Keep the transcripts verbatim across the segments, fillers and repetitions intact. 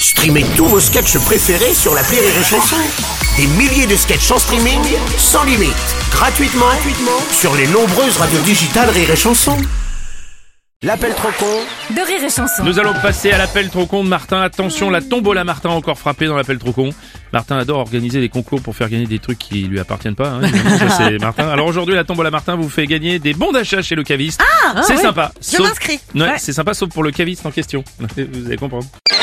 Streamez tous vos sketchs préférés sur l'appli Rire et Chanson. Des milliers de sketchs en streaming, sans limite, gratuitement, gratuitement sur les nombreuses radios digitales Rire et Chanson. L'appel trop con de Rire et Chanson. Nous allons passer à l'appel trop con de Martin. Attention, la tombola Martin a encore frappé dans l'appel trop con. Martin adore organiser des concours pour faire gagner des trucs qui lui appartiennent pas. Hein, ça c'est Martin. Alors aujourd'hui, la tombola Martin vous fait gagner des bons d'achat chez le caviste. Ah, c'est oui. sympa. Je Sauf... m'inscris. Ouais, Ouais. c'est sympa sauf pour le caviste en question. Vous allez comprendre.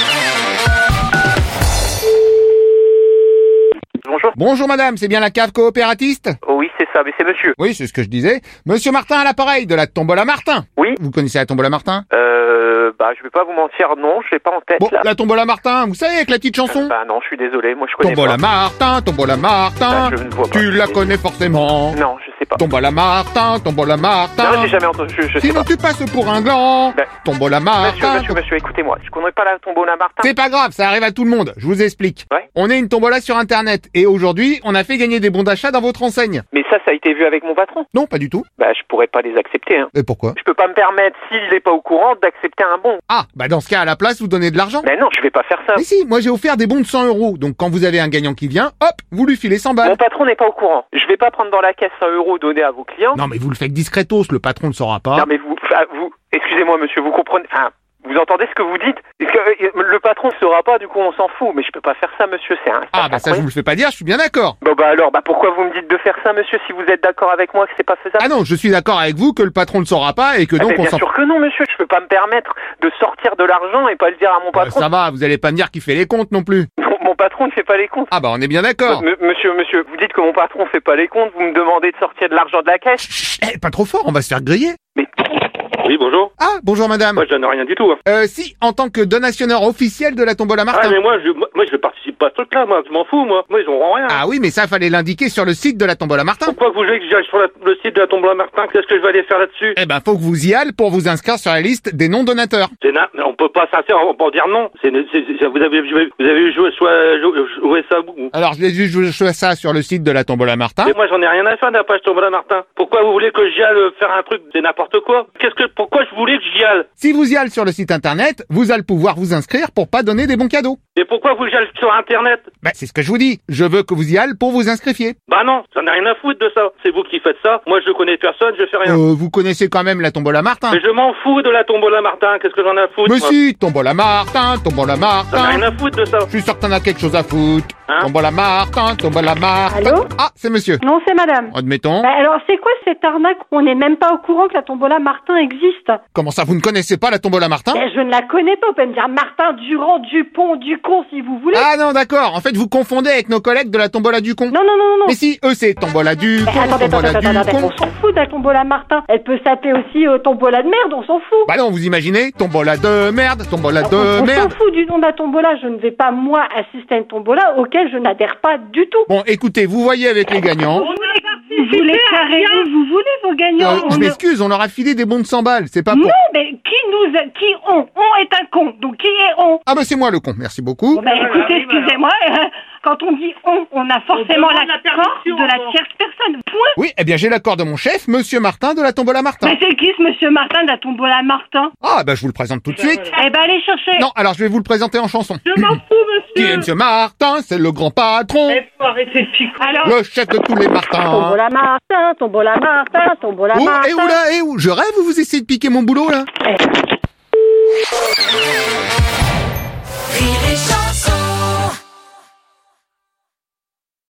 Bonjour. Bonjour madame, c'est bien la cave coopératiste? Oh oui, c'est ça, mais c'est monsieur. Oui, c'est ce que je disais. Monsieur Martin à l'appareil de la tombola Martin. Oui. Vous connaissez la tombola Martin? Euh, bah, je vais pas vous mentir, non, je l'ai pas en tête, Bon, là. la tombola Martin, vous savez, avec la petite chanson? Bah non, je suis désolé, moi je connais Tombola pas. Martin, tombola Martin. Ah, je ne vois pas. Tu la connais forcément. Non, je sais pas. Tombola Martin, tombola Martin. Non, j'ai jamais entendu, je, je sais Sinon pas. tu passes pour un gland. Ben, Tombola Monsieur, Martin. monsieur, monsieur, écoutez-moi, je connais pas la tombola Martin. C'est pas grave, ça arrive à tout le monde. Je vous explique. Ouais. On est une tombola sur internet et aujourd'hui, on a fait gagner des bons d'achat dans votre enseigne. Mais ça, ça a été vu avec mon patron. Non, pas du tout. Bah, je pourrais pas les accepter, hein. Et pourquoi? Je peux pas me permettre, s'il est pas au courant, d'accepter un bon. Ah, bah dans ce cas, à la place, vous donnez de l'argent. Mais non, je vais pas faire ça. Mais si, moi j'ai offert des bons de cent euros. Donc quand vous avez un gagnant qui vient, hop, vous lui filez cent balles. Mon patron n'est pas au courant. Je vais pas prendre dans la caisse cent euros donnés à vos clients. Non mais vous le faites discretos, le patron ne saura pas. Non, mais vous, enfin, vous, excusez-moi, monsieur, vous comprenez, enfin, vous entendez ce que vous dites? Est-ce que euh, le patron ne saura pas, du coup, on s'en fout. Mais je peux pas faire ça, monsieur, c'est un... Ah bah ça je vous le fais pas dire, je suis bien d'accord. Bon bah alors, bah pourquoi vous me dites de faire ça, monsieur, si vous êtes d'accord avec moi que c'est pas faisable? Ah non, je suis d'accord avec vous que le patron ne saura pas et que Ah, donc mais on bien s'en... sûr que non, monsieur, je peux pas me permettre de sortir de l'argent et pas le dire à mon Bah, patron. ça va, vous allez pas me dire qu'il fait les comptes non plus. Mon, mon patron ne fait pas les comptes. Ah bah on est bien d'accord. M- monsieur, monsieur, vous dites que mon patron fait pas les comptes, vous me demandez de sortir de l'argent de la caisse. Chut, eh, pas trop fort, on va se faire griller. Mais Oui, bonjour. Ah, bonjour madame. Moi, je donne rien du tout. Hein. Euh, si, en tant que donationneur officiel de la tombola Ah, Martin. mais moi, je, moi, moi, je participe pas à ce truc-là, moi. Je m'en fous, moi. Moi, ils auront rien. Ah oui, mais ça fallait l'indiquer sur le site de la tombola Martin. Pourquoi vous voulez que j'aille sur la- le site de la tombola Martin? Qu'est-ce que je vais aller faire là-dessus? Eh ben, faut que vous y allez pour vous inscrire sur la liste des non-donateurs. C'est na... On peut pas s'inscrire, on peut dire non. C'est, c'est, c'est- vous avez joué, vous avez joué, soit, joué, joué ça ou... Alors, je vais juste jouer ça sur le site de la tombola Martin. Et moi, j'en ai rien à faire de la page tombola Martin. Pourquoi vous voulez que j'y aille euh, faire un truc? C'est n'importe quoi. Qu'est-ce que, pourquoi je voulais que j'y aille? Si vous y allez sur le site internet, vous allez pouvoir vous inscrire pour pas donner des bons cadeaux. Et pourquoi vous y allez sur Internet? Ben, c'est ce que je vous dis. Je veux que vous y allez pour vous inscriviez. Bah non, j'en ai rien à foutre de ça. C'est vous qui faites ça. Moi, je connais personne, je fais rien. Euh, vous connaissez quand même la tombola Martin. Mais je m'en fous de la tombola Martin. Qu'est-ce que j'en ai à foutre? Mais moi si, tombola Martin, tombola J'en ai rien Martin. à foutre de ça. Je suis sûr que t'en as quelque chose à foutre. Hein? Tombola Martin, tombola Martin. Allô? Ah, c'est monsieur. Non, c'est madame. Admettons. Bah, alors, c'est quoi cette arnaque où on n'est même pas au courant que la tombola Martin existe? Comment ça, vous ne connaissez pas la tombola Martin? Ben, je ne la connais pas. Vous pouvez me dire Martin, Durand, Dupont, Ducon, si vous voulez. Ah non, d'accord. En fait, vous confondez avec nos collègues de la tombola du con. Non, non, non, non, non. Mais si, eux, c'est tombola du Ben, con, attendez, tombola attendez, du attendez, con. on s'en fout de la tombola Martin. Elle peut s'appeler aussi euh, tombola de merde, on s'en fout. Bah non, vous imaginez, tombola de merde, tombola on de on s'en merde. fout du nom de la tombola. Je ne vais pas, moi, assister à une tombola auquel je n'adhère pas du tout. Bon, écoutez, vous voyez avec les gagnants. Vous voulez carrément, vous voulez vos gagnants. Euh, On je ne- m'excuse, on leur a filé des bons de cent balles, c'est pas pour... Non, mais qui nous a... Qui on? On est un con. Donc, qui est on? Ah bah c'est moi le con, merci beaucoup. Bon, ben, écoutez, excusez-moi, euh, quand on dit on, on a forcément l'accord de la tierce personne. Point. Oui, eh bien j'ai l'accord de mon chef, monsieur Martin de la tombola Martin. Mais c'est qui ce monsieur Martin de la tombola Martin? Ah bah je vous le présente tout de suite. Eh ben, allez chercher. Non, alors je vais vous le présenter en chanson. Je m'en fous, Qui est monsieur. monsieur Martin, c'est le grand patron, faut arrêter de picoler. Alors, le chef de tous les Martins. tombola Martin, tombola Martin, tombola Oh, Martin. et où là, et où? Je rêve ou vous essayez de piquer mon boulot là? Eh.